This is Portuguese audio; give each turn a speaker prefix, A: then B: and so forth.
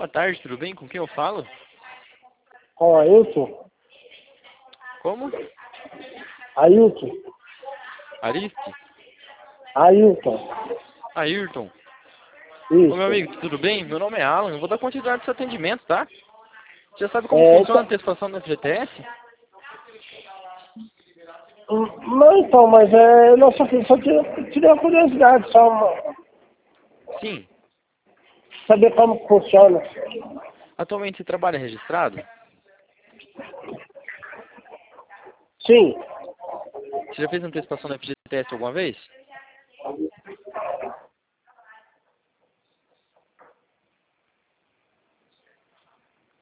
A: Boa tarde, tudo bem? Com quem eu falo?
B: Com Ailton?
A: Como?
B: Ailton?
A: Ariste?
B: Ailton?
A: Ayrton? Ô, meu
B: Isso.
A: amigo, tudo bem? Meu nome é Alan, eu vou dar continuidade ao seu atendimento, tá? Você já sabe como
B: É,
A: funciona a
B: então,
A: antecipação do FGTS?
B: não, então, mas eu só tirei uma curiosidade, só
A: Sim.
B: saber como que funciona.
A: Atualmente você trabalha registrado?
B: Sim,
A: Você já fez antecipação do FGTS alguma vez?